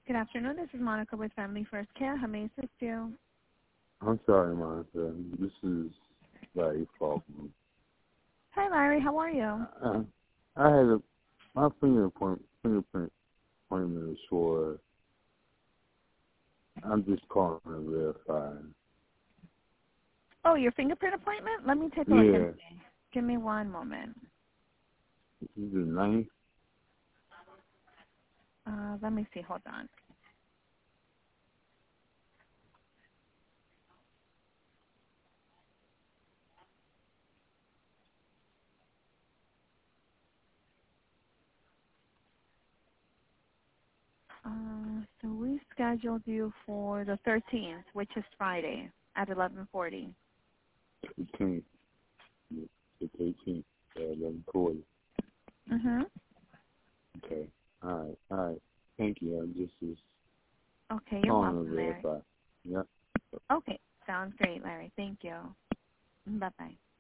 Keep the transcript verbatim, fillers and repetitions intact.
Good afternoon. This is Monica with Family First Care. How may I assist you? I'm sorry, Monica. This is Larry Faulkner. Hi, Larry. How are you? Uh, I had a my finger appoint, fingerprint appointment is for. I'm just calling to verify. Oh, your fingerprint appointment? Let me take a Yeah. look and see. Give me one moment. This is the ninth. Uh, let me see. Hold on. Uh, so we scheduled you for the thirteenth, which is Friday at eleven forty. Eighteenth. It's eighteenth. Eleven forty. Mm-hmm. Okay. All right. All right. Thank you. I'm just just Okay, you're calling to welcome, Larry. verify. Yep. Okay, sounds great, Larry. Thank you. Bye-bye.